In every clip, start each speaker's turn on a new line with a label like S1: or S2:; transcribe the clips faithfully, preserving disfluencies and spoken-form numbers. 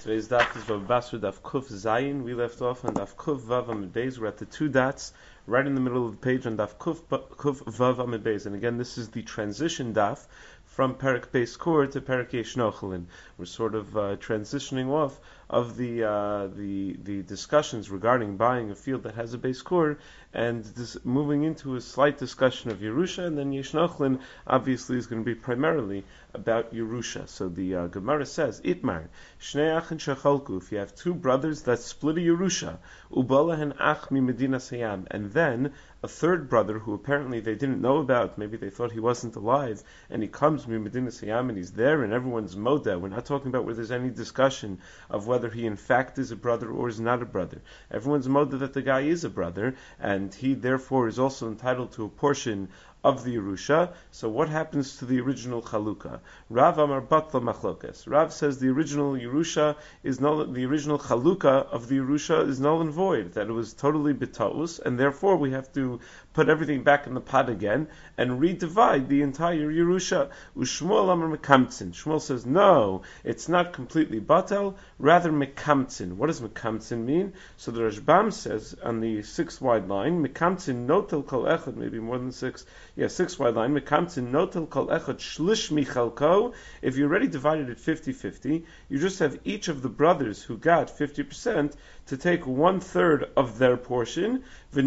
S1: Today's daf is Vav Basra Daf Kuf Zayin. We left off on Daf Kuf Vav Amid Beis. We're at the two dots right in the middle of the page on Daf Kuf, Kuf Vav Amid Beis. And again, this is the transition daf from Perek Beis Kor to Perek Yesh Nochelin. We're sort of uh, transitioning off of the uh, the the discussions regarding buying a field that has a Beis Kor and this, moving into a slight discussion of Yerusha, and then Yesh Nochelin obviously is going to be primarily about Yerusha. So the uh, Gemara says, Itmar, Shnei Achin Shechalku, if you have two brothers that split a Yerusha, Ubalahen Ach mi Medina Sayam, and then a third brother who apparently they didn't know about, maybe they thought he wasn't alive, and he comes mi Medina Sayam and he's there and everyone's moda. We're not talking about where there's any discussion of whether he in fact is a brother or is not a brother. Everyone's moda that the guy is a brother, and he therefore is also entitled to a portion of the Yerusha. So what happens to the original Chalukah? Rav Amar Batla Machlokes. Rav says the original Yerusha is null, the original Chalukah of the Yerusha is null and void, that it was totally bitaus, and therefore we have to put everything back in the pot again and redivide the entire Yerusha. Ushmuel Amar Mekamtzin. Shmuel says, no, it's not completely batel, rather Mekamtzin. What does Mekamtzin mean? So the Rashbam says on the six wide line, Mekamtzin notel kol echad, maybe more than six, yeah, six wide line, Mekamtzin notel kol echad shlish michalko. If you already divided it fifty-fifty, you just have each of the brothers who got fifty percent to take one third of their portion,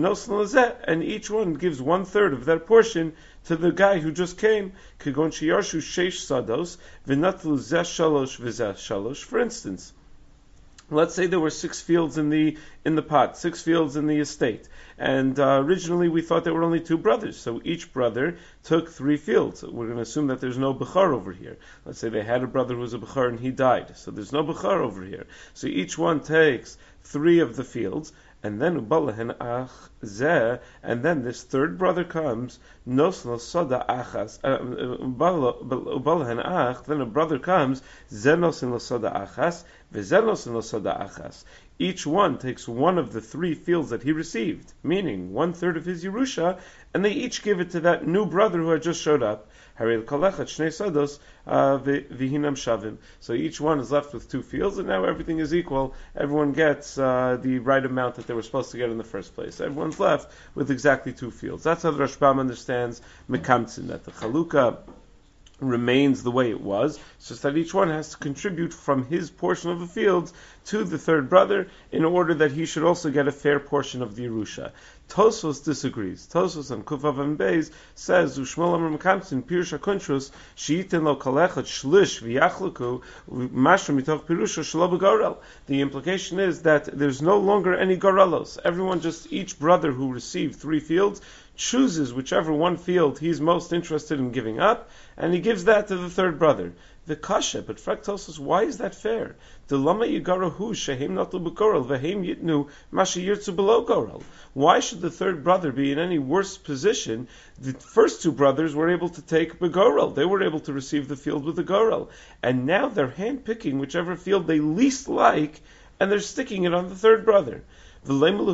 S1: and each one gives one third of their portion to the guy who just came. Kagon shiyarshu sheish sados, v'natlu zeh shalosh v'zeh shalosh. For instance, let's say there were six fields in the in the pot, six fields in the estate, and uh, originally we thought there were only two brothers, so each brother took three fields. We're going to assume that there's no Bechar over here. Let's say they had a brother who was a Bechar and he died, so there's no Bechar over here. So each one takes three of the fields, and then ubalahen ach zeh, and then this third brother comes, nosno soda achas, ubalahen ach, then a brother comes, zenos in soda achas, vezenos in soda achas. Each one takes one of the three fields that he received, meaning one third of his Yerusha, and they each give it to that new brother who had just showed up. So each one is left with two fields, and now everything is equal. Everyone gets uh, the right amount that they were supposed to get in the first place. Everyone's left with exactly two fields. That's how the Rashbam understands Mekamtzin, that the Chalukah remains the way it was. It's just that each one has to contribute from his portion of the fields to the third brother in order that he should also get a fair portion of the Yerusha. Tosfos disagrees. Tosfos on Kufav and Beis says, Ushmol Amar Mekamtzin, Pirush HaKuntrus, She'iten lo kalechat shlish v'yachluku, mashra mitoch Pirusha shelo b'gorel. The implication is that there's no longer any gorelos. Everyone, just each brother who received three fields, chooses whichever one field he's most interested in giving up, and he gives that to the third brother. The kasha, but Frek tells us, why is that fair? The lama yigarahu shehem natu b'gorel v'hem yitnu masha yirtzu below gorel. Why should the third brother be in any worse position? The first two brothers were able to take begorel; they were able to receive the field with the gorel, and now they're handpicking whichever field they least like, and they're sticking it on the third brother. The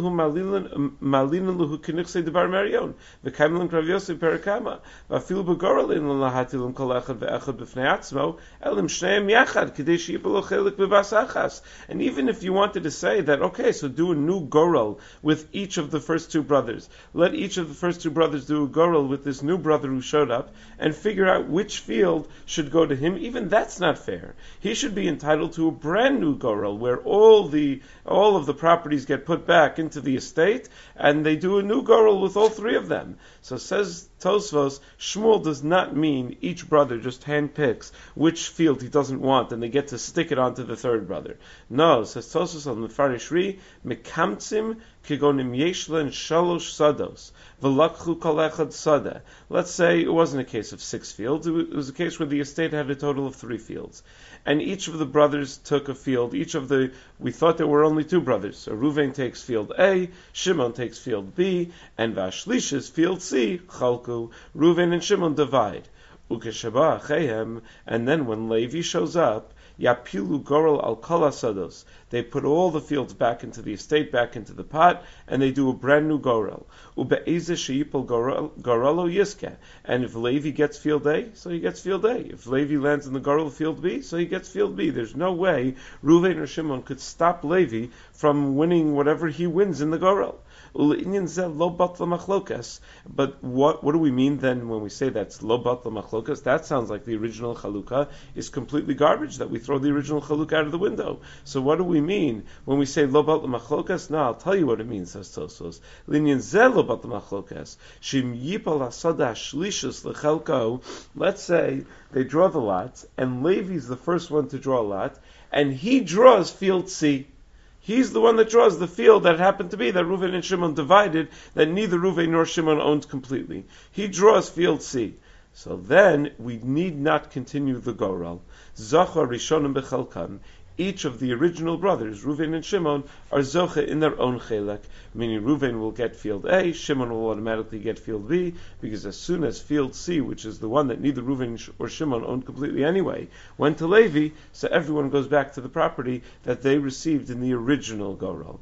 S1: And even if you wanted to say that, okay, so do a new gorel with each of the first two brothers. Let each of the first two brothers do a gorel with this new brother who showed up, and figure out which field should go to him. Even that's not fair. He should be entitled to a brand new gorel where all the all of the properties get put back into the estate, and they do a new gorel with all three of them. So says Tosfos, Shmuel does not mean each brother just handpicks which field he doesn't want, and they get to stick it onto the third brother. No, says Tosfos on the Farishri, Mekamtzim kigonim yeshlen shalosh sados, v'lakchu kol echad sada. Let's say it wasn't a case of six fields, it was a case where the estate had a total of three fields. And each of the brothers took a field, each of the, we thought there were only two brothers, so Reuven takes field A, Shimon takes field B, and Vashlish is field C, Chalku. Reuven and Shimon divide. Ukeshaba Chehem, and then when Levi shows up, Yapilu Goral al Kol Asados. They put all the fields back into the estate, back into the pot, and they do a brand new Goral. Ube'eze sheipel Goralo Yiske. And if Levi gets field A, so he gets field A. If Levi lands in the Goral field B, so he gets field B. There's no way Reuven or Shimon could stop Levi from winning whatever he wins in the Goral. But what what do we mean then when we say that's lo batla machlokas? That sounds like the original chalukah is completely garbage, that we throw the original chalukah out of the window. So what do we mean when we say lo batla machlokas? No, I'll tell you what it means, says Tosos. Linyan ze lo batla machlokas. Shim yipal asada shlishus lechelko. Let's say they draw the lot, and Levi's the first one to draw a lot, and he draws field C. He's the one that draws the field that happened to be that Reuven and Shimon divided, that neither Reuven nor Shimon owned completely. He draws field C. So then we need not continue the Goral. Zocha Rishonim Bechelkan. Each of the original brothers, Reuven and Shimon, are Zocha in their own Chelek, meaning Reuven will get field A, Shimon will automatically get field B, because as soon as field C, which is the one that neither Reuven or Shimon owned completely anyway, went to Levi, so everyone goes back to the property that they received in the original Goral.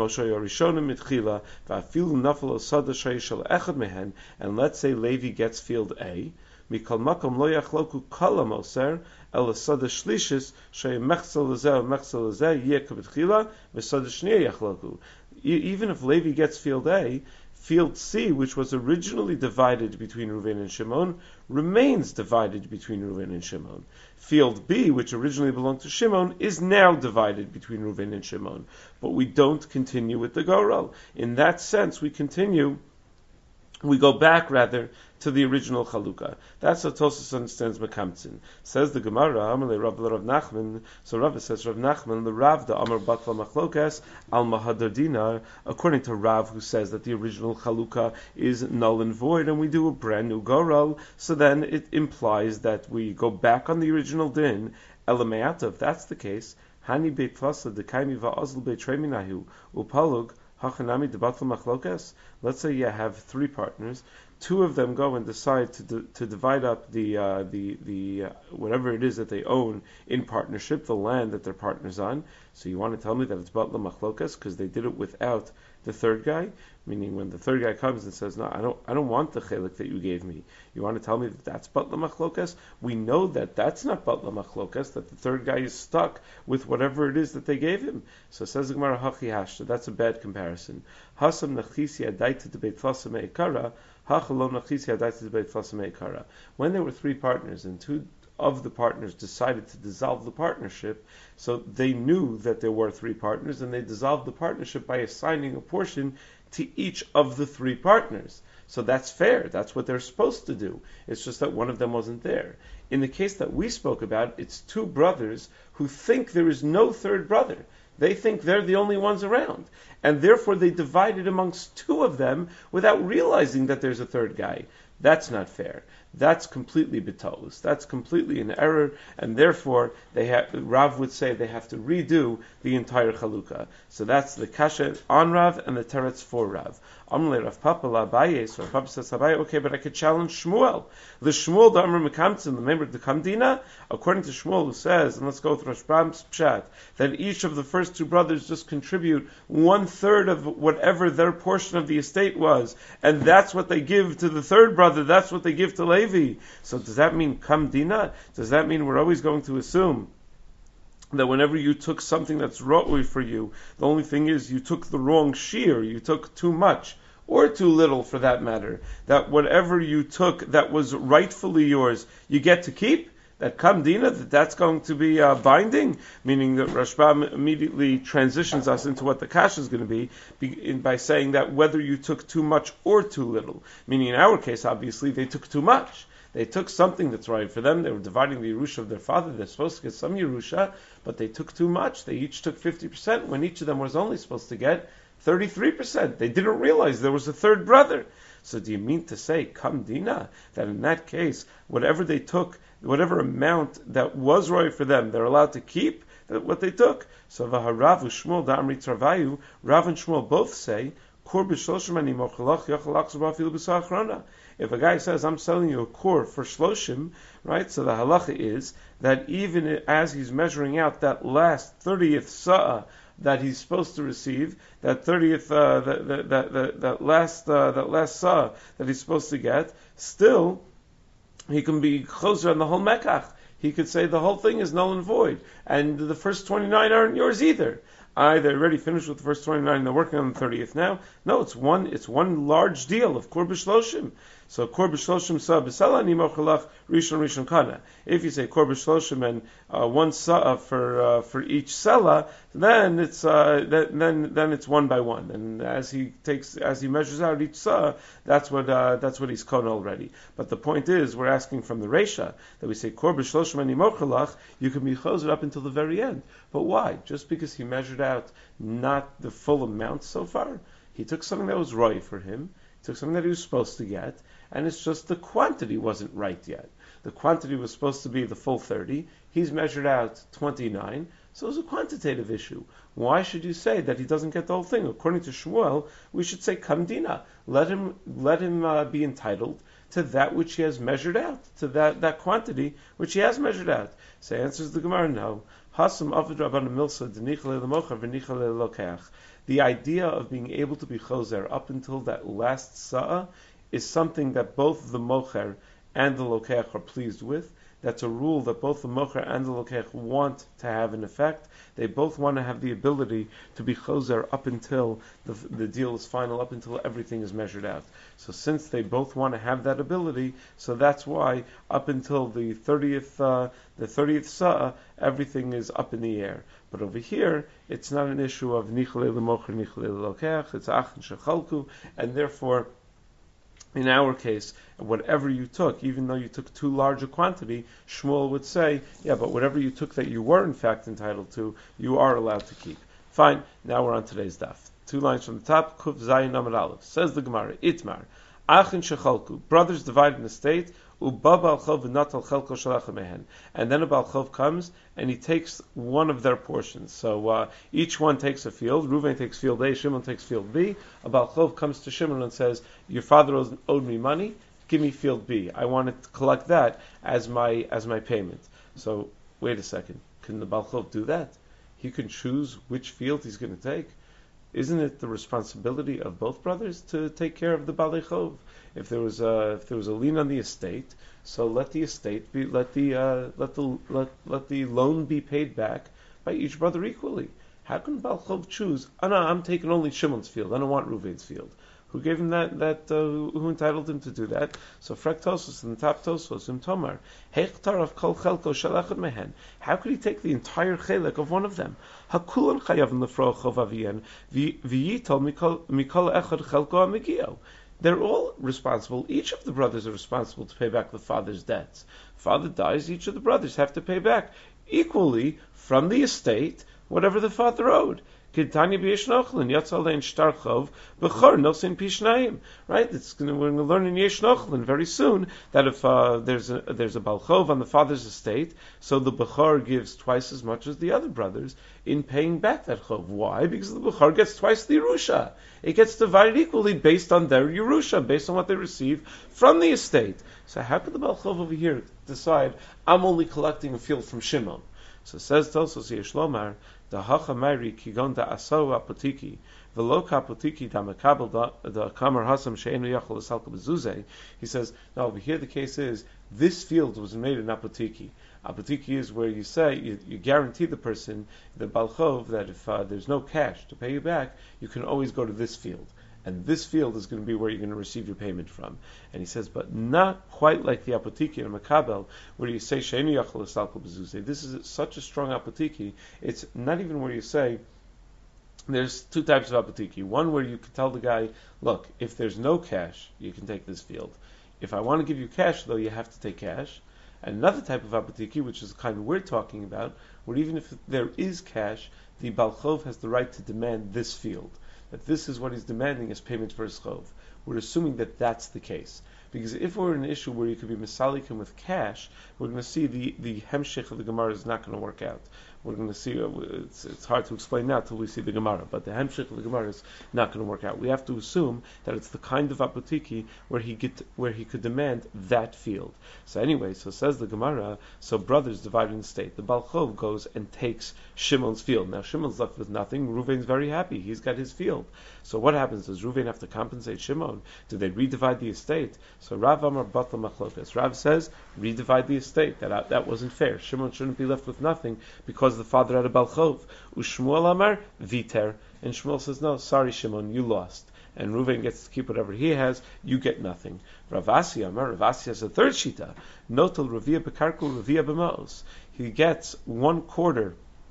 S1: And let's say Levi gets field A, Mikal makom lo yachloku kol hamoser el sada shlishis shey mechzel lezeh mechzel lezeh yeh k'betchila v'sada shniya yachloku. Even if Levi gets field A, field C, which was originally divided between Reuven and Shimon, remains divided between Reuven and Shimon. Field B, which originally belonged to Shimon, is now divided between Reuven and Shimon. But we don't continue with the Goral. In that sense, we continue. We go back, rather, to the original Chalukah. That's what Tosfos understands Mekamtzin. Says the Gemara, Amalei Rav Rav Nachman, so Rav says Rav Nachman, the Rav, the Amar Batla Machlokas, Al Mahadar Dinar, according to Rav, who says that the original Chalukah is null and void, and we do a brand new Goral, so then it implies that we go back on the original din, Elameata, if that's the case, Hani Beit Fasa, Dekaimi Va'azl Beit Treminahu, Upalug, Hachanami debatl machlokas. Let's say you have three partners. Two of them go and decide to d- to divide up the uh, the the uh, whatever it is that they own in partnership, the land that they're partners on. So you want to tell me that it's batla machlokas because they did it without the third guy, meaning when the third guy comes and says, "No, I don't, I don't want the chelik that you gave me." You want to tell me that that's batla machlokas? We know that that's not batla machlokas. That the third guy is stuck with whatever it is that they gave him. So says the Gemara Hachi Hashta. That's a bad comparison. Hasam nachisi adaita de beit fasa meikara. Hachalom nachisi adaita de beit fasa meikara. When there were three partners and two of the partners decided to dissolve the partnership, so they knew that there were three partners, and they dissolved the partnership by assigning a portion to each of the three partners. So that's fair. That's what they're supposed to do. It's just that one of them wasn't there. In the case that we spoke about, it's two brothers who think there is no third brother. They think they're the only ones around. And therefore they divided amongst two of them without realizing that there's a third guy. That's not fair. That's completely betolus. That's completely an error, and therefore they have, Rav would say they have to redo the entire chalukah. So that's the kasha on Rav and the teretz for Rav. Amle Rav Papa la Abaye, so Rav Papa says Abaye, okay, but I could challenge Shmuel. The Shmuel da Amr Mekamtzin, the member of the Kamdina, according to Shmuel, who says, and let's go with Rashbam's pshat, that each of the first two brothers just contribute one third of whatever their portion of the estate was, and that's what they give to the third brother. That's what they give to Levi. So does that mean Kamdina? Does that mean we're always going to assume that whenever you took something that's ra'ui for you, the only thing is you took the wrong shear, you took too much, or too little for that matter, that whatever you took that was rightfully yours, you get to keep? That Kamdina, that that's going to be uh, binding, meaning that Rashbam immediately transitions us into what the kash is going to be, be in, by saying that whether you took too much or too little, meaning in our case, obviously, they took too much. They took something that's right for them. They were dividing the Yerusha of their father. They're supposed to get some Yerusha, but they took too much. They each took fifty percent when each of them was only supposed to get thirty-three percent. They didn't realize there was a third brother. So do you mean to say, Kamdina, that in that case, whatever they took, whatever amount that was right for them, they're allowed to keep what they took? So Vaharav Shmuel Da'amri Travayu, Rav and Shmuel both say, If a guy says, I'm selling you a core for shloshim, right, so the halacha is that even as he's measuring out that last thirtieth sa'ah that he's supposed to receive, that thirtieth, uh, that, that, that, that, that last, uh, that last sa'ah that he's supposed to get, still, he can be choser on the whole mekach. He could say the whole thing is null and void, and the first twenty-nine aren't yours either. I, they already finished with the first twenty-nine, they're working on the thirtieth now. No, it's one, it's one large deal of Kor B'Shloshim. So Kor B'Shloshim Sa B'Sela Ani Mochalach Rishon Rishon Kana. If you say Kor B'Shloshim and uh, one Sa for uh, for each Sela, then it's uh, then then it's one by one. And as he takes, as he measures out each Sa, that's what uh, that's what he's Kon already. But the point is, we're asking from the Reisha that we say Kor B'Shloshim Ani Mochalach, you can be choser up until the very end. But why? Just because he measured out not the full amount so far? He took something that was right for him, he took something that he was supposed to get, and it's just the quantity wasn't right yet. The quantity was supposed to be the full thirty, he's measured out twenty-nine, so it's a quantitative issue. Why should you say that he doesn't get the whole thing? According to Shmuel, we should say Kamdina. Let him let him uh, be entitled to that which he has measured out, to that, that quantity which he has measured out. So answers the Gemara, no. Hasam Avad Rabban Milsa Denichale Lemocher Venichale Lokeach. The idea of being able to be choser up until that last sa'ah is something that both the mocher and the lokeach are pleased with. That's a rule that both the mocher and the lokeach want to have an effect. They both want to have the ability to be choser up until the, the deal is final, up until everything is measured out. So since they both want to have that ability, so that's why up until the thirtieth, uh, the thirtieth sa'ah, everything is up in the air. But over here, it's not an issue of nichle lemocher, nichle lelokeach. It's achin shechalku, and therefore, in our case, whatever you took, even though you took too large a quantity, Shmuel would say, yeah, but whatever you took that you were in fact entitled to, you are allowed to keep. Fine, now we're on today's daf. Two lines from the top, Kuf Zayin Amar Aleph. Says the Gemara, Itmar, Achin Shechalku, brothers divided an estate, Uba Baal Chov v'natal chelko shalach mehen. And then a Baal Chov comes and he takes one of their portions. So uh, each one takes a field. Reuven takes field A, Shimon takes field B. A Baal Chov comes to Shimon and says, your father owes, owed me money, give me field B. I want to collect that as my as my payment. So wait a second, can the Baal Chov do that? He can choose which field he's going to take. Isn't it the responsibility of both brothers to take care of the Balei Chov? If there was a if there was a lien on the estate, so let the estate be let the uh, let the let let the loan be paid back by each brother equally. How can Baal Chov choose? Oh no, I'm taking only Shimon's field. I don't want Reuven's field. Who gave him that? That uh, who entitled him to do that? So Frek Tosos in the top Tosos in Tomar Hechtar of Kol Chelko Shalachot Mehen. How could he take the entire chelek of one of them? Hakulan Chayavim Lefro Chov Avian V'Yitol Mikol Mikol Echad Chelko Amigio. They're all responsible. Each of the brothers are responsible to pay back the father's debts. Father dies, each of the brothers have to pay back equally from the estate whatever the father owed. Right? It's gonna, we're going to learn in Yesh Nochlin very soon that if uh, there's a there's a Baal Chov on the father's estate, so the Bechor gives twice as much as the other brothers in paying back that Chov. Why? Because the Bechor gets twice the Yerusha. It gets divided equally based on their Yerusha, based on what they receive from the estate. So how could the Baal Chov over here decide, I'm only collecting a field from Shimon? So it says Tosos Yesh Lomar, the hacha mari kigon da aso apotiki velo kapotiki da makabel da kamar hasam she'enu yachol esalka bezuzeh. He says, now over here the case is this field was made in apotiki. Apotiki is where you say you, you guarantee the person, the Baal Chov, that if uh, there's no cash to pay you back, you can always go to this field. And this field is going to be where you're going to receive your payment from. And he says, but not quite like the apotiki in Makabel, where you say, She'enu yachol esalko bezuzeh. This is such a strong apotiki, it's not even where you say, there's two types of apotiki. One where you can tell the guy, look, if there's no cash, you can take this field. If I want to give you cash, though, you have to take cash. And another type of apotiki, which is the kind we're talking about, where even if there is cash, the Baal Chov has the right to demand this field. That this is what he's demanding as payment for his chov. we're assuming that that's the case. Because if we're in an issue where you could be misalikim with cash, we're going to see the, the hemshech of the Gemara is not going to work out. We're going to see, uh, it's, it's hard to explain now till we see the Gemara, but the hemshech of the Gemara is not going to work out. We have to assume that it's the kind of apotiki where he get, where he could demand that field. So anyway, so says the Gemara, so brothers divided in state. The Baal Chov goes and takes Shimon's field. Now Shimon's left with nothing. Ruvain's very happy. He's got his field. So what happens? Does Ruvain have to compensate Shimon? Do they redivide the estate? So Rav Amar Batal Machlokas. Rav says, redivide the estate. That that wasn't fair. Shimon shouldn't be left with nothing because the father had a Baal Chov. Ushmuel Amar Viter. And Shmuel says, no, sorry Shimon, you lost. And Reuven gets to keep whatever he has, you get nothing. Rav Asi Amar, Rav Asi has a third shita. Notel Ravia Bekarku Ravia B'Maos. He gets one quarter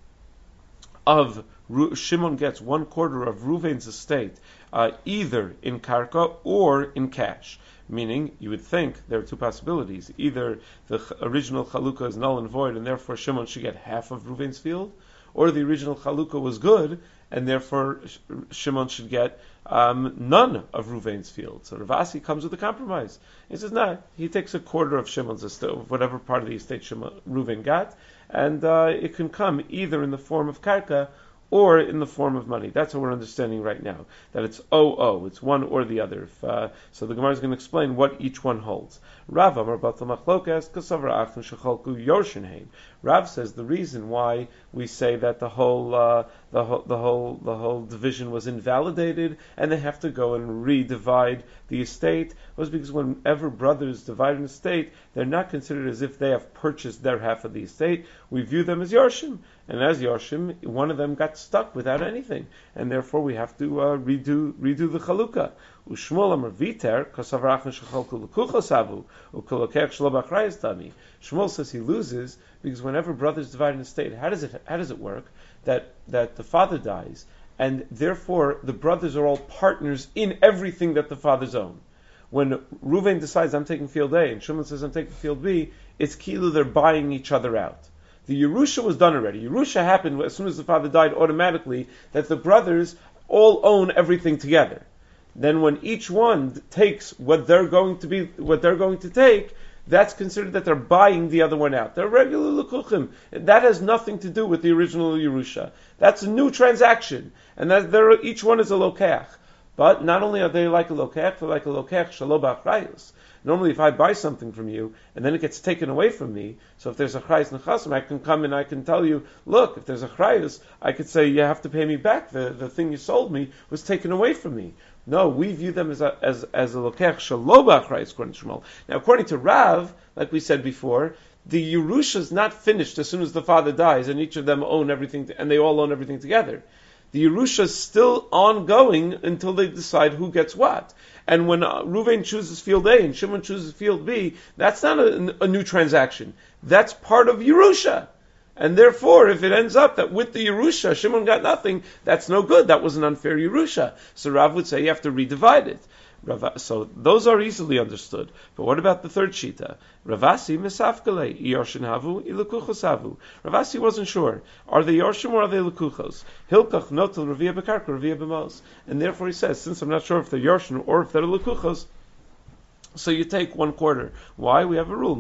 S1: of, Shimon gets one quarter of Reuven's estate, uh, either in karka or in cash. Meaning, you would think there are two possibilities. Either the ch- original chalukah is null and void, and therefore Shimon should get half of Reuven's field, or the original chalukah was good, and therefore Sh- Shimon should get um, none of Reuven's field. So Rav Asi comes with a compromise. He says, nah, he takes a quarter of Shimon's estate, whatever part of the estate Shimon, Reuven got, and uh, it can come either in the form of karka or in the form of money. That's what we're understanding right now. That it's O O, it's one or the other. If, uh, so the Gemara is going to explain what each one holds. Rav Amar Batal Machlokas Kasavra Achnu Shecholku Yorshinheim. Rav says the reason why we say that the whole uh, the whole the whole the whole division was invalidated and they have to go and redivide the estate was because whenever brothers divide an estate, they're not considered as if they have purchased their half of the estate. We view them as Yorshim. And as Yorshim, one of them got stuck without anything, and therefore we have to uh, redo redo the chalukah. Ushmuel Amar Viter Kasavrachn Shechalku Lekuchasavu Ukolokech Shlo B'Achrayis Tami. Shmuel says he loses because whenever brothers divide an estate, how does it how does it work that that the father dies and therefore the brothers are all partners in everything that the fathers own? When Reuven decides I'm taking field A and Shimon says I'm taking field B, it's kilu they're buying each other out. The Yerusha was done already. Yerusha happened as soon as the father died automatically, that the brothers all own everything together. Then when each one takes what they're going to be, what they're going to take, that's considered that they're buying the other one out. They're regular lekuchim. That has nothing to do with the original Yerusha. That's a new transaction. And that they're, each one is a lokeach. But not only are they like a lokeach, they're like a lokeach shelo b'achrayus. Normally, if I buy something from you and then it gets taken away from me, so if there's a chrayus nechasim, I can come and I can tell you, look, if there's a chrayus, I could say you have to pay me back. The the thing you sold me was taken away from me. No, we view them as a as as a lokech shelo b'achrayus according to Shmuel. Now, according to Rav, like we said before, the Yerusha is not finished as soon as the father dies, and each of them own everything, and they all own everything together. The Yerusha is still ongoing until they decide who gets what. And when uh, Reuven chooses field A and Shimon chooses field B, that's not a, a new transaction. That's part of Yerusha. And therefore, if it ends up that with the Yerusha, Shimon got nothing, that's no good. That was an unfair Yerusha. So Rav would say you have to redivide it. Rav, so those are easily understood. But what about the third shita? Ravasi misafkale yorshin havu ilekuchos havu. Ravasi wasn't sure. Are they yorshim or are they lekuchos? Hilkach notel ravia bekarka ravia b'mos. And therefore he says, since I'm not sure if they're yorshim or if they're lekuchos, so you take one quarter. Why? We have a rule.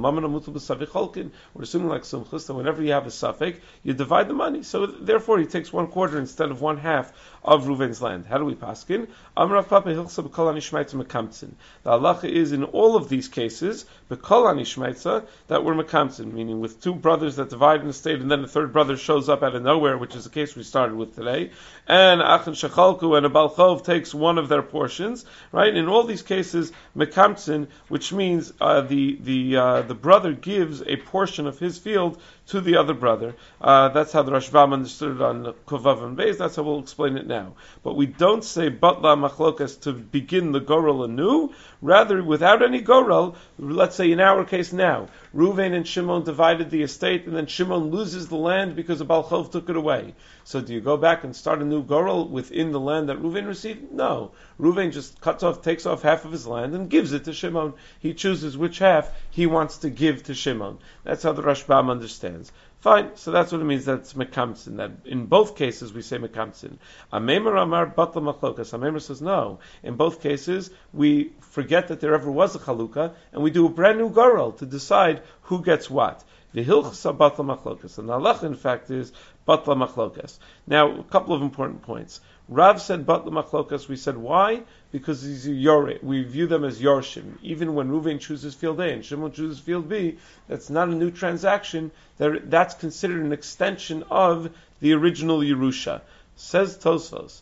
S1: We're assuming like Sumchus that whenever you have a suffix, you divide the money. So therefore he takes one quarter instead of one half of Reuven's land. How do we paskin? Amrav Papa Hilsa B'Kol Anishmaitza Mekamtzin. The halacha is in all of these cases, B'Kol Anishmaitza, that we're Mekamtzin, meaning with two brothers that divide an estate and then the third brother shows up out of nowhere, which is the case we started with today, and Achan Shechalku and a Baal Chov takes one of their portions, right? In all these cases, Mekamtzin, which means uh, the the uh, the brother gives a portion of his field to the other brother. Uh, that's how the Rashbam understood it on Kovav and Beis. That's how we'll explain it now. But we don't say Batla Machlokas to begin the Gorel anew. Rather, without any Gorel, let's say in our case now, Reuven and Shimon divided the estate, and then Shimon loses the land because the Baal Chov took it away. So do you go back and start a new Gorel within the land that Reuven received? No. Reuven just cuts off, takes off half of his land and gives it to Shimon. He chooses which half he wants to give to Shimon. That's how the Rashbam understands. Fine, so that's what it means that it's mekamtzin. That in both cases we say mekamtzin. Amemer amar batla machlokas. Amemer says no. In both cases we forget that there ever was a chalukah, and we do a brand new goral to decide who gets what. The hilchasa batla machlokas, and the halacha in fact is batla machlokas. Now, a couple of important points. Rav said batla machlokas. We said why? Because these are Yoreh. We view them as Yorshim. Even when Ruvain chooses field A and Shimon chooses field B, that's not a new transaction. That's considered an extension of the original Yerusha. Says Tosfos,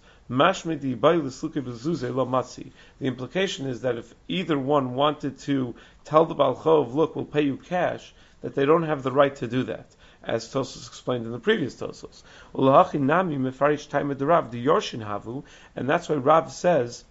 S1: the implication is that if either one wanted to tell the Baal Chov, look, we'll pay you cash, that they don't have the right to do that, as Tosfos explained in the previous Tosfos. And that's why Rav says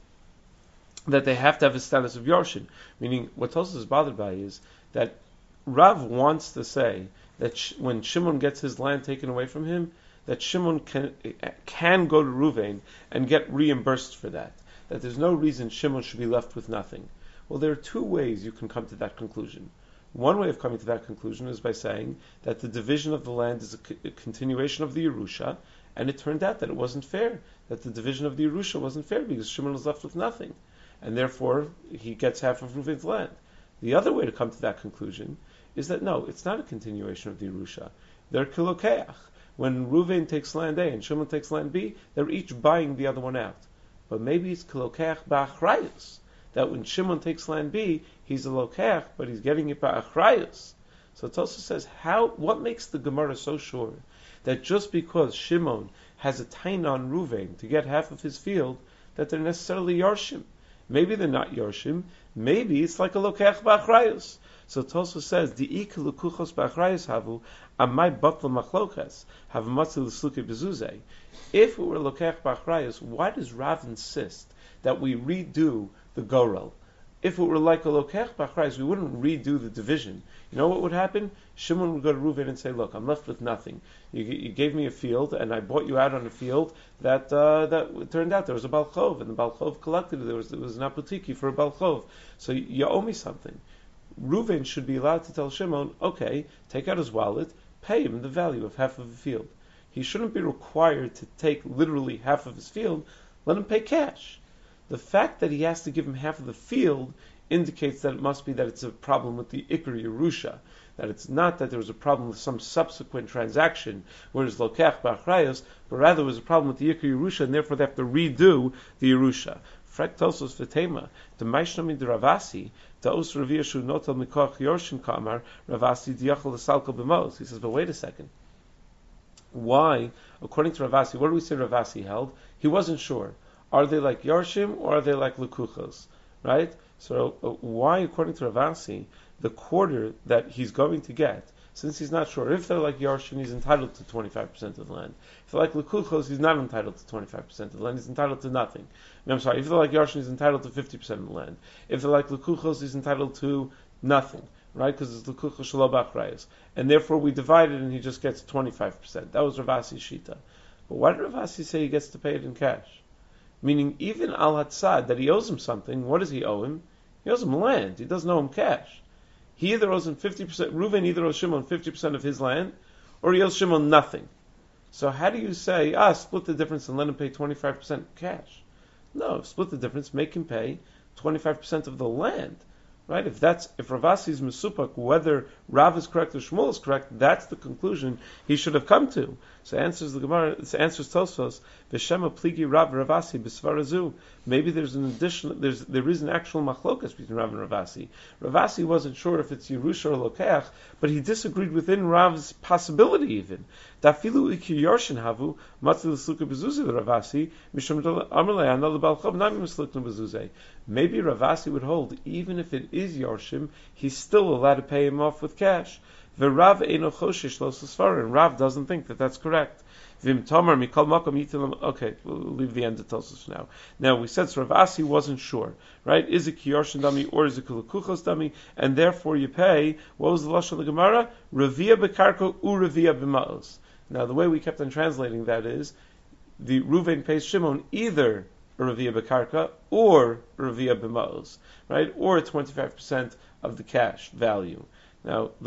S1: that they have to have a status of Yorshin. Meaning, what Tosfos is bothered by is that Rav wants to say that sh- when Shimon gets his land taken away from him, that Shimon can can go to Ruvain and get reimbursed for that. That there's no reason Shimon should be left with nothing. Well, there are two ways you can come to that conclusion. One way of coming to that conclusion is by saying that the division of the land is a, c- a continuation of the Yerusha, and it turned out that it wasn't fair, that the division of the Yerusha wasn't fair because Shimon was left with nothing, and therefore he gets half of Ruvain's land. The other way to come to that conclusion is that no, it's not a continuation of the Yerusha. They're kilokeach. When Ruvain takes land A and Shimon takes land B, they're each buying the other one out. But maybe it's kilokeach ba'achrayus, that when Shimon takes land B, he's a lokeach, but he's getting it ba'achrayus. So Tosfos says, how? What makes the Gemara so sure that just because Shimon has a taina on Ruvain to get half of his field, that they're necessarily Yarshim? Maybe they're not Yarshim. Maybe it's like a lokeach ba'achrayus. So Tosfos says, "Di ikalukuchos ba'achrayus havu amay batla machlokas have matzil sluke bezuzei." If it were lokeach ba'achrayus, why does Rav insist that we redo the goral? If it were like a lokeach ba'achrayus, we wouldn't redo the division. You know what would happen? Shimon would go to Reuven and say, "Look, I'm left with nothing. You, you gave me a field, and I bought you out on a field that uh, that turned out there was a Baal Chov, and the Baal Chov collected it. There was there was an apotiki for a Baal Chov. So you owe me something." Reuven should be allowed to tell Shimon, okay, take out his wallet, pay him the value of half of the field. He shouldn't be required to take literally half of his field, let him pay cash. The fact that he has to give him half of the field indicates that it must be that it's a problem with the Iker Yerusha, that it's not that there was a problem with some subsequent transaction, whereas Lokech Ba'achrayos, but rather it was a problem with the Iker Yerusha, and therefore they have to redo the Yerusha. Frek Tosos v'tema, the Maishnami de Ravasi, the Os Ravia Shu Notel Mikoch Yorshin Kamar, Ravasi Diachal Salko B'Mos. He says, but wait a second. Why, according to Ravasi, what do we say Ravasi held? He wasn't sure. Are they like Yorshim or are they like Lekuchos? Right? So uh, why, according to Ravasi, the quarter that he's going to get, since he's not sure, if they're like Yorshim, he's entitled to twenty-five percent of the land. If they're like Lekuchos, he's not entitled to twenty-five percent of the land, he's entitled to nothing. I'm sorry, if they're like Yorshim, he's entitled to fifty percent of the land. If they're like Lekuchos, he's entitled to nothing, right? Because it's Lekuchos Shelo B'Achrayos. And therefore we divide it and he just gets twenty-five percent. That was Ravasi's Shita. But why did Ravasi say he gets to pay it in cash? Meaning, even Al Hatzad, that he owes him something, what does he owe him? He owes him land. He doesn't owe him cash. He either owes him fifty percent, Reuven either owes Shimon fifty percent of his land, or he owes Shimon nothing. So how do you say, ah, split the difference and let him pay twenty-five percent cash? No, split the difference, make him pay twenty-five percent of the land. Right? If that's if Ravasi is Mesupak, whether Rav is correct or Shmuel is correct, that's the conclusion he should have come to. So answers the Gemara, it answers Tosfos, V'shema pligi Rav Ravasi b'svarazu. Maybe there's an additional, there's there is an actual machlokas between Rav and Ravasi. Ravasi wasn't sure if it's Yerusha or Lokeach, but he disagreed within Rav's possibility even. Dafilu iki Yorshin havu matzil l'sluka bezuzei Ravasi mishum amalei another balchov nami mislukna bezuzei. Maybe Ravasi would hold, even if it is Yorshim, he's still allowed to pay him off with cash. V'Rav eino choshesh lo sasfarim. Rav doesn't think that that's correct. Vim Tomer mikol makom yitilam. Okay, we'll leave the end of Tosfos now. Now we said so Ravasi wasn't sure, right? Is it Yorshim dami or is it Kulukuchos dami? And therefore you pay. What was the lashon of the Gemara? Revia bekarko u revia b'maos. Now the way we kept on translating that is the Reuven pays Shimon either a Revia Bekarka or a Revia B'Ma'os, right? Or twenty-five percent of the cash value. Now, the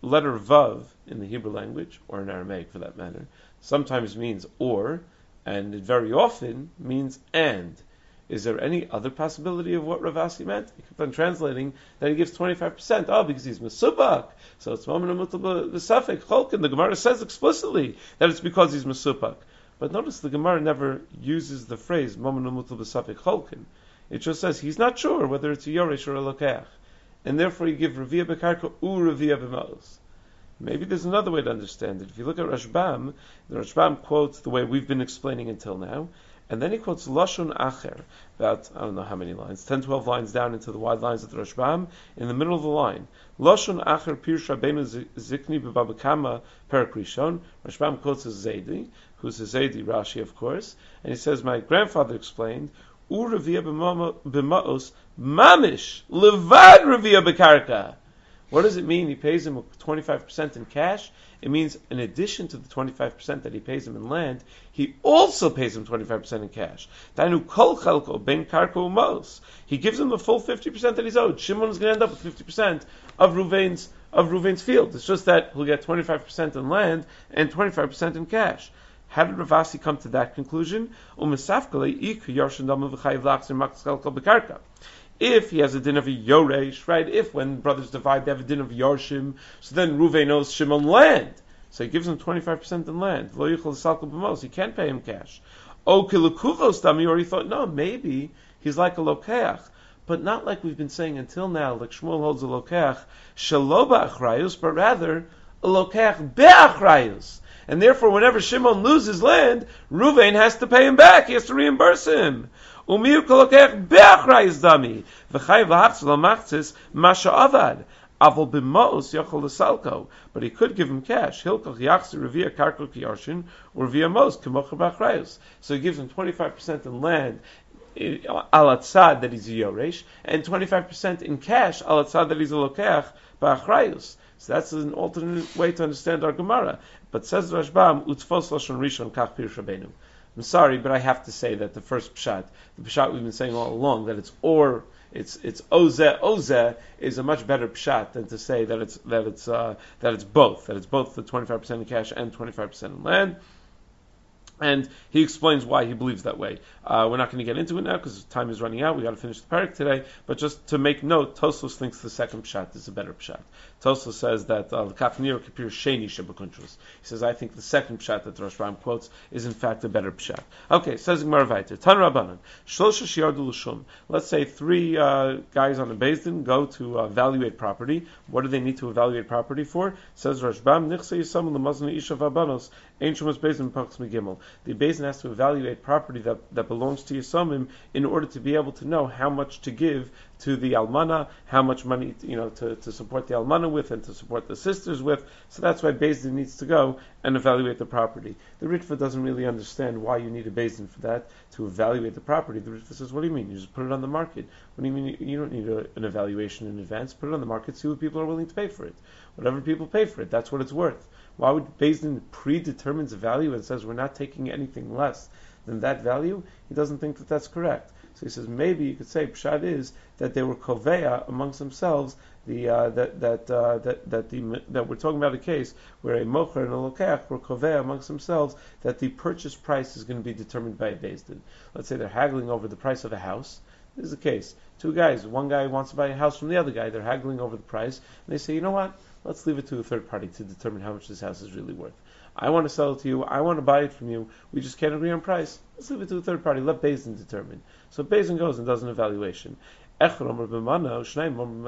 S1: letter Vav in the Hebrew language, or in Aramaic for that matter, sometimes means or, and it very often means and. Is there any other possibility of what Rav Asi meant? He kept on translating that he gives twenty-five percent. Oh, because he's Mesubak. So it's Momen Mutal B'Safek Cholkin. The Gemara says explicitly that it's because he's Mesubak. But notice the Gemara never uses the phrase Momen Mutal B'Safek Cholkin. It just says he's not sure whether it's a Yoresh or a Lokeach. And therefore you give Revia B'Karka u Revia B'Maos. Maybe there's another way to understand it. If you look at Rashbam, the Rashbam quotes the way we've been explaining until now. And then he quotes Lashon Acher, about, I don't know how many lines, ten, twelve lines down into the wide lines of the Rashbam, in the middle of the line. Lashon Acher Pirush Rabbeinu Zikni B'Baba Kama Perak Rishon. Rashbam quotes as Zaydi, who's a Zaydi, Rashi of course, and he says, my grandfather explained, U Revia B'Maos Mamish Levad Revia B'Karka. What does it mean? He pays him twenty-five percent in cash. It means in addition to the twenty-five percent that he pays him in land, he also pays him twenty-five percent in cash. Dainu kol chelko ben karka umos. He gives him the full fifty percent that he's owed. Shimon is going to end up with fifty percent of Ruvain's of Ruvain's field. It's just that he'll get twenty-five percent in land and twenty-five percent in cash. How did Rav Asi come to that conclusion? If he has a din of a Yoresh, right? If when brothers divide, they have a din of Yorshim, so then Ruvain owes Shimon land. So he gives him twenty-five percent in land. He can't pay him cash. O kilukuvos dami, or he thought, no, maybe he's like a Lokeach. But not like we've been saying until now, like Shmuel holds a Lokeach, shaloba achrayus, but rather a Lokeach be'achrayus. And therefore, whenever Shimon loses land, Ruvain has to pay him back. He has to reimburse him. Umiu kolokech be'achrayus dami. V'chayiv lahachzil amachtzis masha avad. Aval b'maos yochol l'salko. But he could give him cash. Hilkoch yachzir revia karko kiyarshin, or via mos k'mocher b'achrayus. So he gives him twenty-five percent in land, al atzad that he's a yoresh, and twenty-five percent in cash, al atzad that he's a lokeach b'achrayus. So that's an alternate way to understand our Gemara. But says Rashbam, utzfos lashon rishon kach pirush Rabbeinu. I'm sorry, but I have to say that the first pshat, the pshat we've been saying all along, that it's or, it's it's ozeh ozeh, is a much better pshat than to say that it's that it's uh, that it's both, that it's both the twenty-five percent in cash and twenty-five percent in land. And he explains why he believes that way. Uh, we're not going to get into it now because time is running out. We got to finish the parak today. But just to make note, Tosfos thinks the second pshat is a better pshat. Tosfos says that the kafnir kapir sheni shebakuntrus. He says, I think the second pshat that the Rashbam quotes is in fact a better pshat. Okay, says Gemara Vayter. Tan Rabbanan shlosha shiyardu l'shum. Let's say three uh, guys on the Beis Din go to uh, evaluate property. What do they need to evaluate property for? Says Rashbam nichse yisam l'mazon isha vabanos ein shumas Beis Din pachs megimel. The Beis Din has to evaluate property that, that belongs to Yisomim in order to be able to know how much to give to the Almana, how much money you know to, to support the Almana with and to support the sisters with. So that's why Beis Din needs to go and evaluate the property. The Ritva doesn't really understand why you need a Beis Din for that, to evaluate the property. The Ritva says, what do you mean? You just put it on the market. What do you mean you don't need a, an evaluation in advance? Put it on the market, see what people are willing to pay for it. Whatever people pay for it, that's what it's worth. Why would Beis Din predetermines a value and says we're not taking anything less than that value? He doesn't think that that's correct. So he says maybe you could say pshat is that they were koveya amongst themselves the uh, that that uh, that that the that we're talking about a case where a mocher and a lokeach were koveya amongst themselves that the purchase price is going to be determined by a Beis Din. Let's say they're haggling over the price of a house. This is the case. Two guys, one guy wants to buy a house from the other guy. They're haggling over the price, and they say, you know what? Let's leave it to a third party to determine how much this house is really worth. I want to sell it to you. I want to buy it from you. We just can't agree on price. Let's leave it to a third party. Let Beis Din determine. So Beis Din goes and does an evaluation. One member of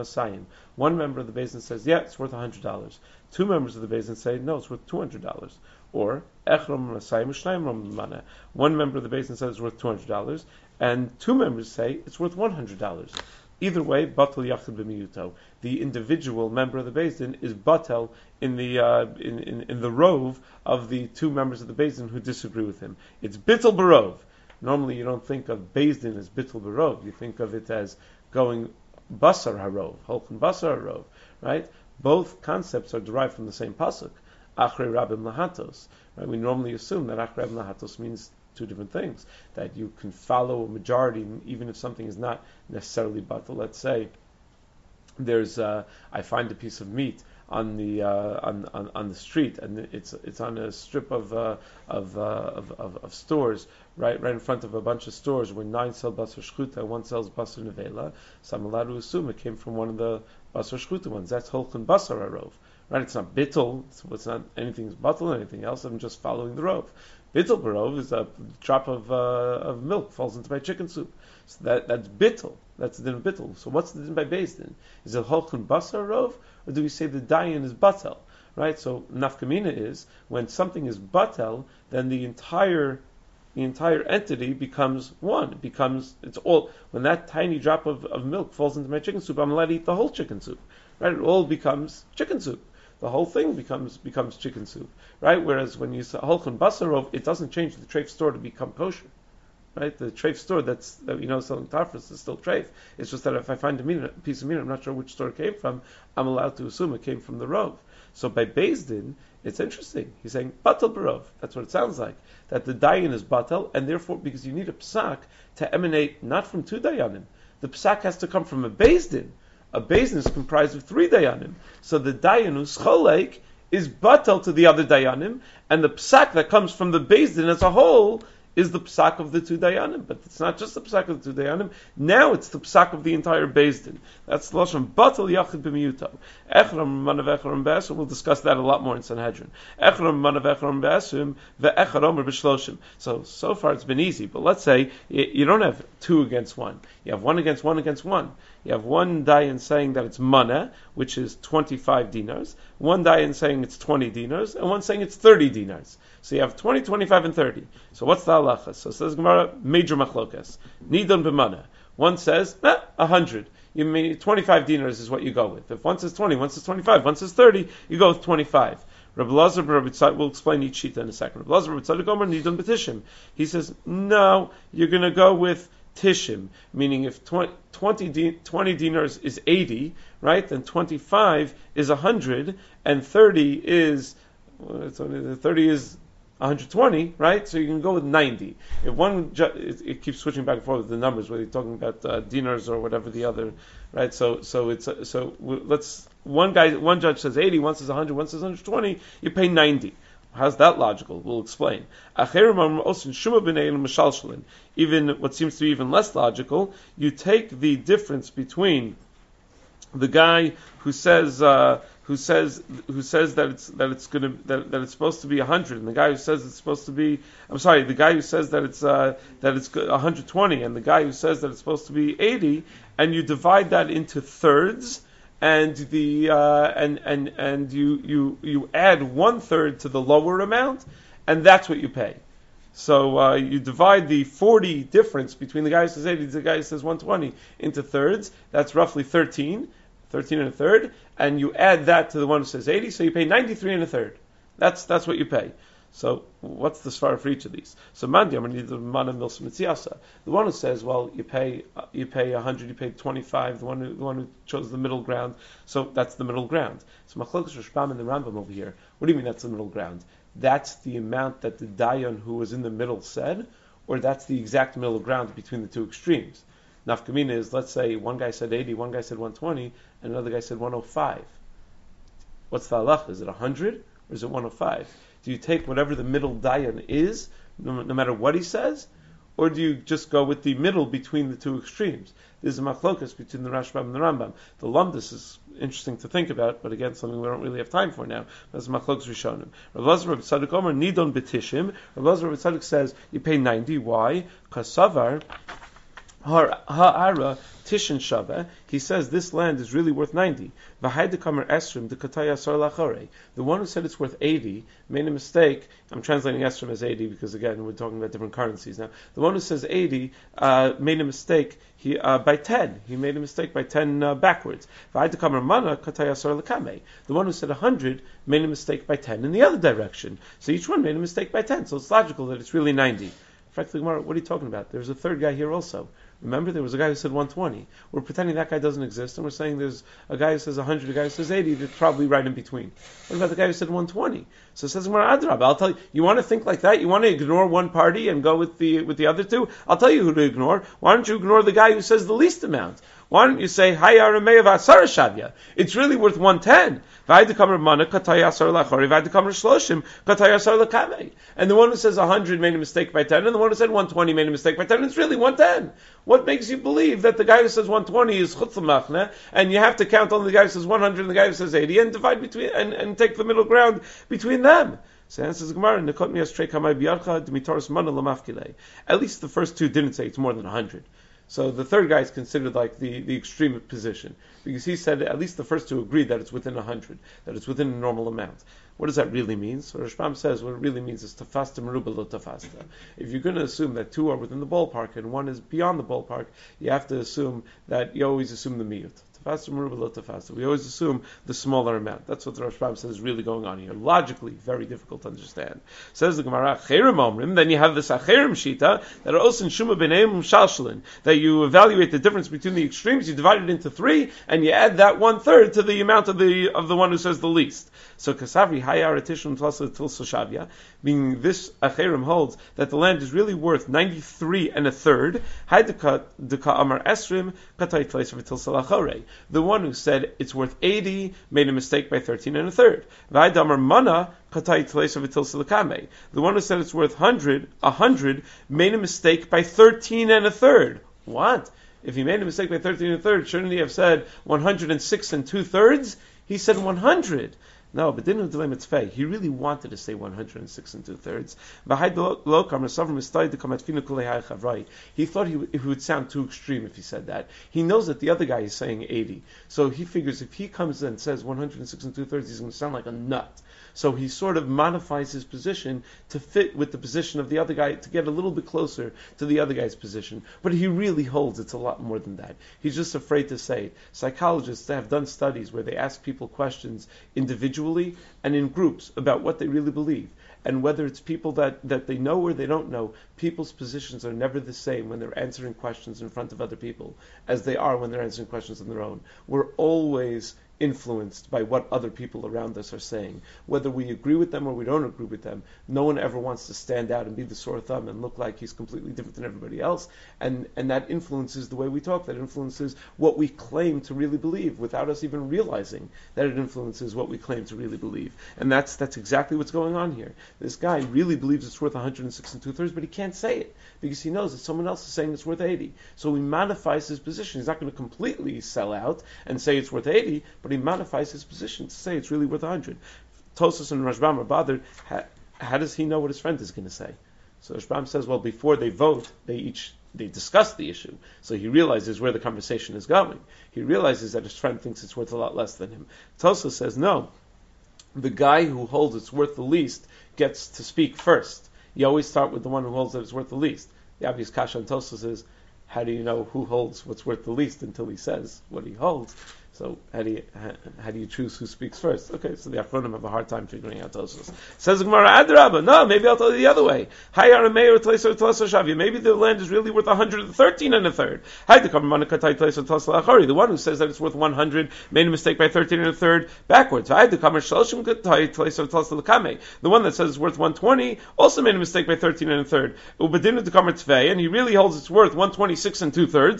S1: the Beis Din says, yeah, it's worth one hundred dollars. Two members of the Beis Din say, no, it's worth two hundred dollars. Or, one member of the Beis Din says it's worth two hundred dollars, and two members say it's worth one hundred dollars. Either way, batel yachid b'miyuto. The individual member of the Beis Din is batel in the uh, in, in, in the rove of the two members of the Beis Din who disagree with him. It's bittul barov. Normally, you don't think of Beis Din as bittul barov. You think of it as going basar harov, holchin basar harov. Right? Both concepts are derived from the same pasuk. Achrei rabim lahatos. Right? We normally assume that achrei rabim lahatos means two different things. That you can follow a majority even if something is not necessarily batal. Let's say there's uh, I find a piece of meat on the uh, on, on on the street, and it's it's on a strip of uh, of, uh, of, of of stores, right right in front of a bunch of stores where nine sell basar shchuta and one sells basar nevela. So I'm allowed to assume it came from one of the basar shchuta ones. That's holchan basar arov, right? It's not bittul. It's, it's not anything's batul, anything else. I'm just following the rov. Bittul barov is a drop of uh, of milk falls into my chicken soup. So that that's bittul. That's the din of bittul. So what's the din by beis din? Is it holchan basar rov, or do we say the dayan is batel? Right. So nafkamina is when something is batel, then the entire the entire entity becomes one. It becomes it's all. When that tiny drop of, of milk falls into my chicken soup, I'm allowed to eat the whole chicken soup. Right. It all becomes chicken soup. The whole thing becomes becomes chicken soup. Right. Whereas when you say holchan basar rov, it doesn't change the treif store to become kosher. Right, the treif store that's that, you know selling tafras is still treif. It's just that if I find a, meat, a piece of meat, I'm not sure which store it came from. I'm allowed to assume it came from the rov. So by beis din, it's interesting. He's saying batel barov. That's what it sounds like. That the dayan is batel, and therefore because you need a psak to emanate not from two dayanim, the psak has to come from a beis din. A beis din is comprised of three dayanim. So the dayan who's cholek is batel to the other dayanim, and the psak that comes from the beis din as a whole is the psak of the two dayanim, but it's not just the psak of the two dayanim. Now it's the psak of the entire beis din. That's the lashon batel yachid b'miyuto. Echram manav echram b'esrim. We'll discuss that a lot more in Sanhedrin. Echram manav echram b'esrim ve'echad omer b'shloshim. So so far it's been easy, but let's say you, you don't have two against one. You have one against one against one. You have one dayan saying that it's mana, which is twenty-five dinars. One dayan saying it's twenty dinars, and one saying it's thirty dinars. So you have twenty, twenty-five, and thirty. So what's the halacha? So says Gemara, major machlokas. Nidon b'mana. One says, eh, one hundred. You mean twenty-five dinars is what you go with. If one says twenty, one says twenty-five, one says thirty, you go with twenty-five. Rabbi Lazar, Rabbi Tzad, we'll explain each shita in a second. Rabbi Lazar, Rabbi Tzad, Gomer, Nidon b'tishim. He says, no, you're going to go with tishim, meaning if twenty, twenty dinars is eighty, right, then twenty-five is one hundred, and thirty is, well, thirty is one hundred twenty, right? So you can go with ninety. If one, ju- it, it keeps switching back and forth with the numbers, whether you're talking about uh, dinars or whatever the other, right? So, so it's uh, so w- let's one guy, one judge says eighty, one says one hundred, one says one hundred twenty. You pay ninety. How's that logical? We'll explain. Even what seems to be even less logical, you take the difference between the guy who says uh, who says who says that it's that it's going to that, that it's supposed to be a hundred, and the guy who says it's supposed to be I'm sorry, the guy who says that it's uh, that it's one hundred twenty, and the guy who says that it's supposed to be eighty, and you divide that into thirds. And the uh, and and and you you you add one third to the lower amount, and that's what you pay. So uh, you divide the forty difference between the guy who says eighty and the guy who says one twenty into thirds. That's roughly thirteen, thirteen and a third, and you add that to the one who says eighty. So you pay ninety-three and a third. That's that's what you pay. So what's the svara for each of these? So Mandi, I'm going to need the mana milsa mitziasa. The one who says, well, you pay uh, you pay one hundred, you pay twenty-five. The one who the one who chose the middle ground. So that's the middle ground. So Machlokes Rashbam and the Rambam over here. What do you mean that's the middle ground? That's the amount that the dayan who was in the middle said, or that's the exact middle ground between the two extremes. Nafkamina is, let's say one guy said eighty, one guy said one twenty, and another guy said one oh five. What's the halacha? Is it one hundred or is it one oh five? Do you take whatever the middle dayan is, no, no matter what he says, or do you just go with the middle between the two extremes? This is a machlokas between the Rashbam and the Rambam. The Lumdus is interesting to think about, but again, something we don't really have time for now. That's machlokas rishonim. Rav Lazar Rav Tzadok Omer nidon betishim. Rav Lazar Rav Tzadok says you pay ninety. Why? Kasavar ha'ara tishin shava. He says this land is really worth ninety. V'haydekamer esrim dekataya asar lachore. The one who said it's worth eighty made a mistake. I'm translating esrim as eighty because again we're talking about different currencies now. The one who says eighty uh, made a mistake. He uh, by ten. He made a mistake by ten uh, backwards. V'haydekamer mana kataya asar lakame. The one who said a hundred made a mistake by ten in the other direction. So each one made a mistake by ten. So it's logical that it's really ninety. Frankly, Gemara, what are you talking about? There's a third guy here also. Remember, there was a guy who said one twenty. We're pretending that guy doesn't exist, and we're saying there's a guy who says one hundred, a guy who says eighty, that's probably right in between. What about the guy who said one twenty? So it says, Adrab, I'll tell you, you want to think like that? You want to ignore one party and go with the with the other two? I'll tell you who to ignore. Why don't you ignore the guy who says the least amount? Why don't you say Hayar Me'av Asar Shavya? It's really worth one ten. And the one who says one hundred made a mistake by ten, and the one who said one twenty made a mistake by ten, it's really one ten. What makes you believe that the guy who says one twenty is chutz l'machna, and you have to count only the guy who says one hundred and the guy who says eighty, and divide between and, and take the middle ground between them? So answers the Gemara, at least the first two didn't say it's more than one hundred. So the third guy is considered like the, the extreme position, because he said at least the first two agreed that it's within one hundred, that it's within a normal amount. What does that really mean? So Rashbam says what it really means is tafasta meruba lo tafasta. If you're going to assume that two are within the ballpark and one is beyond the ballpark, you have to assume that you always assume the miyut. Tafasta meruba lo tafasta. We always assume the smaller amount. That's what the Rashbam says is really going on here. Logically, very difficult to understand. Says the Gemara, Acherim omrim, then you have this Acherim shita, that are also in Shuma b'neim shalshalin, that you evaluate the difference between the extremes, you divide it into three, and you add that one third to the amount of the of the one who says the least. So Kasavri Hayar Atishun Tlasa Tilsa Shavya, meaning this Acherim holds that the land is really worth ninety-three and a third. Haidaka Amar Esrim Katai Tleisa V'Tilsa Lachore. The one who said it's worth eighty made a mistake by thirteen and a third. Vaidamar Mana Katai Tleisa V'Tilsa Lakame. The one who said it's worth hundred, a hundred, made a mistake by thirteen and a third. What? If he made a mistake by thirteen and a third, shouldn't he have said one hundred and six and two thirds? He said one hundred. No, but didn't delay mitzvah. He really wanted to say one hundred and six and two thirds. He thought he, w- it would sound too extreme if he said that. He knows that the other guy is saying eighty, so he figures if he comes and says one hundred and six and two thirds, he's going to sound like a nut. So he sort of modifies his position to fit with the position of the other guy, to get a little bit closer to the other guy's position. But he really holds it's a lot more than that. He's just afraid to say it. Psychologists have done studies where they ask people questions individually and in groups about what they really believe. And whether it's people that, that they know or they don't know, people's positions are never the same when they're answering questions in front of other people as they are when they're answering questions on their own. We're always influenced by what other people around us are saying. Whether we agree with them or we don't agree with them, no one ever wants to stand out and be the sore thumb and look like he's completely different than everybody else. And, and that influences the way we talk. That influences what we claim to really believe without us even realizing that it influences what we claim to really believe. And that's that's exactly what's going on here. This guy really believes it's worth one hundred six and two thirds, but he can't say it because he knows that someone else is saying it's worth eighty. So he modifies his position. He's not going to completely sell out and say it's worth eighty, but he modifies his position to say it's really worth one hundred. Tosas and Rashbam are bothered. How, how does he know what his friend is going to say? So Rashbam says, well, before they vote, they each they discuss the issue. So he realizes where the conversation is going. He realizes that his friend thinks it's worth a lot less than him. Tosas says, no, the guy who holds it's worth the least gets to speak first. You always start with the one who holds that it's worth the least. The obvious kasha on Tosas is, how do you know who holds what's worth the least until he says what he holds? So how do you how, how do you choose who speaks first? Okay, so the Achronim have a hard time figuring out Tosfos. Says Gemara, Adrabah, no, maybe I'll tell you the other way. Maybe the land is really worth one hundred thirteen and a third. The one who says that it's worth one hundred made a mistake by thirteen and a third backwards. The one that says it's worth one twenty also made a mistake by thirteen and a third. And he really holds it's worth one twenty-six and two thirds.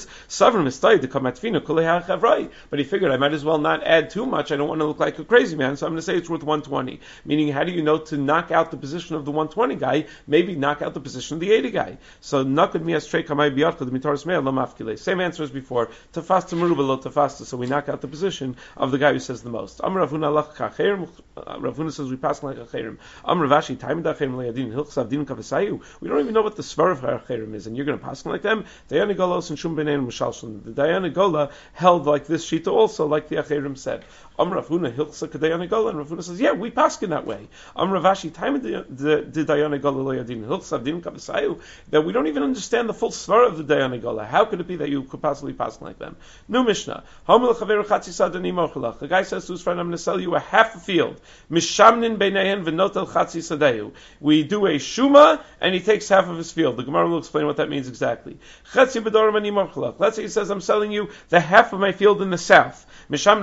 S1: But he figured I might as well not add too much. I don't want to look like a crazy man, so I'm going to say it's worth one twenty. Meaning, how do you know to knock out the position of the one twenty guy? Maybe knock out the position of the eighty guy. So nakad miyas trei kamay biyadcha the mitaros me'el lo mafkile. Same answer as before. Tafasta meruba lo tafasta. So we knock out the position of the guy who says the most. Amar Ravuna lach kacherim. Ravuna says we pass like kacherim. Amar Ravashi time dacherim le'adin hilchsav din kavasayu. We don't even know what the svar of kacherim is, and you're going to pass like them. Dayana golos and shum benein mishalshon. The Dayana gola held like this shita also, like the Acherim said. Am Ravuna hilchsa kadayana gola, and Ravuna says, yeah, we pass in that way. Am Ravashi time the Dayana gola loyadin hilchsa din kavasayu, that we don't even understand the full svar of the Dayana gola. How could it be that you could possibly pass like them? New Mishnah. The guy says to his friend, I'm going to sell you a half a field. Mishamnin beinehen v'notel chatzi sadehu. We do a shuma, and he takes half of his field. The Gemara will explain what that means exactly. Let's say he says, I'm selling you the half of my field in the south. half. We do a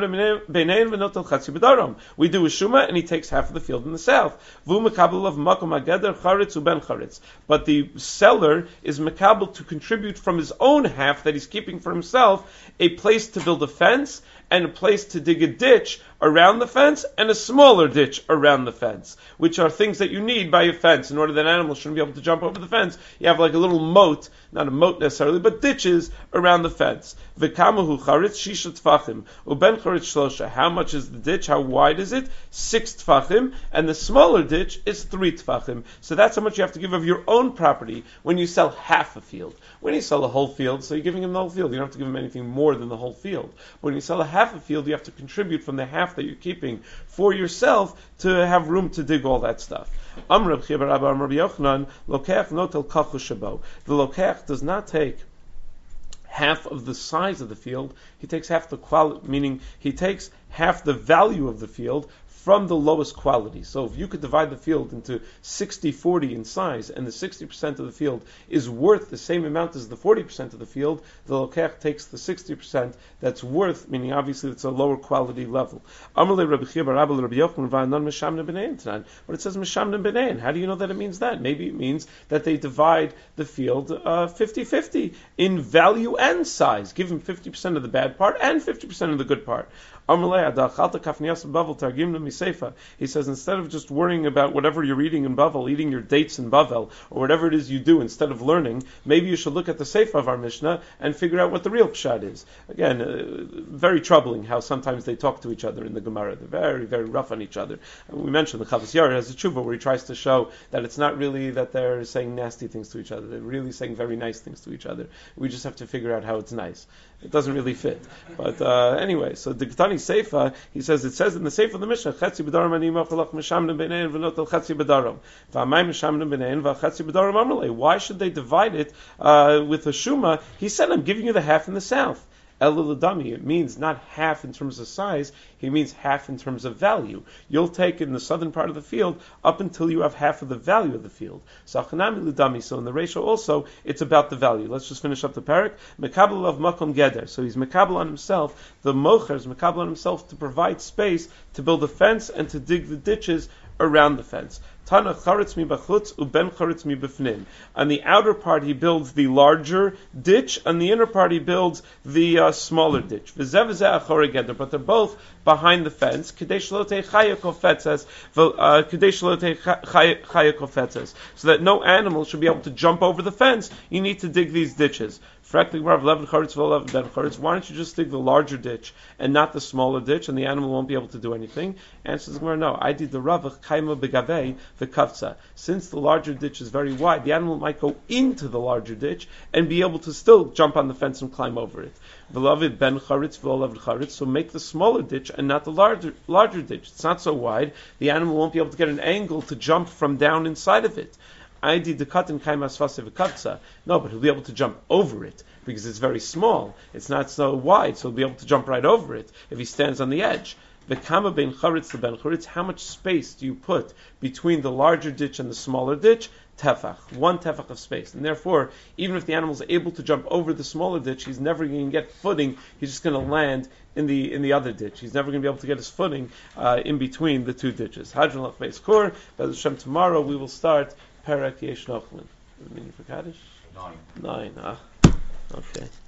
S1: shuma, and he takes half of the field in the south. But the seller is makabel to contribute from his own half that he's keeping for himself a place to build a fence and a place to dig a ditch around the fence and a smaller ditch around the fence, which are things that you need by a fence in order that animals shouldn't be able to jump over the fence. You have like a little moat, not a moat necessarily, but ditches around the fence. V'kamahu charitz shisha tfachim uben charitz shlosha. How much is the ditch? How wide is it? Six tfachim, and the smaller ditch is three tfachim. So that's how much you have to give of your own property when you sell half a field. When you sell a whole field, so you're giving him the whole field. You don't have to give him anything more than the whole field. But when you sell a half a field, you have to contribute from the half that you're keeping for yourself to have room to dig all that stuff. The lokech does not take half of the size of the field. He takes half the quality, meaning he takes half the value of the field from the lowest quality. So if you could divide the field into sixty forty in size, and the sixty percent of the field is worth the same amount as the forty percent of the field, the lokech takes the sixty percent that's worth, meaning obviously it's a lower quality level. But it says Meshamne B'nein. How do you know that it means that? Maybe it means that they divide the field uh, fifty-fifty in value and size. Give him fifty percent of the bad part and fifty percent of the good part. He says, instead of just worrying about whatever you're eating in Bavel, eating your dates in Bavel, or whatever it is you do instead of learning, maybe you should look at the Sefer of our Mishnah and figure out what the real pshat is. Again, uh, very troubling how sometimes they talk to each other in the Gemara. They're very, very rough on each other. And we mentioned the Chavos Yair has a tshuva where he tries to show that it's not really that they're saying nasty things to each other. They're really saying very nice things to each other. We just have to figure out how it's nice. It doesn't really fit. But uh, anyway, so the Ketani Seifa, he says, it says in the Seifa of the Mishnah, Chetzi b'darom ani mochalach meshamnem b'nein v'notel chetzi b'darom. V'amay meshamnem b'nein v'chetzi b'darom amalei. Why should they divide it uh, with a shuma? He said, I'm giving you the half in the south. Elul, it means not half in terms of size, he means half in terms of value. You'll take in the southern part of the field up until you have half of the value of the field. So Achanami Ludami, so in the ratio also, it's about the value. Let's just finish up the parak. Mekabel of Makom Geder. So he's Mekabel on himself, the Mocher is Mekabel on himself to provide space to build a fence and to dig the ditches around the fence. Tana charetz mi bachutz uben charetz mi b'fnim. On the outer part he builds the larger ditch, on the inner part he builds the uh, smaller ditch. V'zev v'zeh achorei geder, but they're both behind the fence. Kedei shelo tei chaya kofetzes, kedei shelo tei chaya kofetzes, so that no animal should be able to jump over the fence. You need to dig these ditches. Why don't you just dig the larger ditch and not the smaller ditch, and the animal won't be able to do anything? Answers the Gemara, no. I did the Ravach kaima begavei v'kavtza. Since the larger ditch is very wide, the animal might go into the larger ditch and be able to still jump on the fence and climb over it. V'lavid ben charitz v'olavid charitz. So make the smaller ditch and not the larger larger ditch. It's not so wide. The animal won't be able to get an angle to jump from down inside of it. I did the cut in kaimas v'kavtza. No, but he'll be able to jump over it because it's very small. It's not so wide, so he'll be able to jump right over it if he stands on the edge. V'kama ben charitz to ben charitz. How much space do you put between the larger ditch and the smaller ditch? Tefach, one tefach of space. And therefore, even if the animal is able to jump over the smaller ditch, he's never going to get footing. He's just going to land in the in the other ditch. He's never going to be able to get his footing uh, in between the two ditches. Hadron Lach Beis Kor. Bez Hashem, tomorrow we will start Parak Yesh Nochlin. Meaning for Kaddish? Nine. Nine, ah. Okay.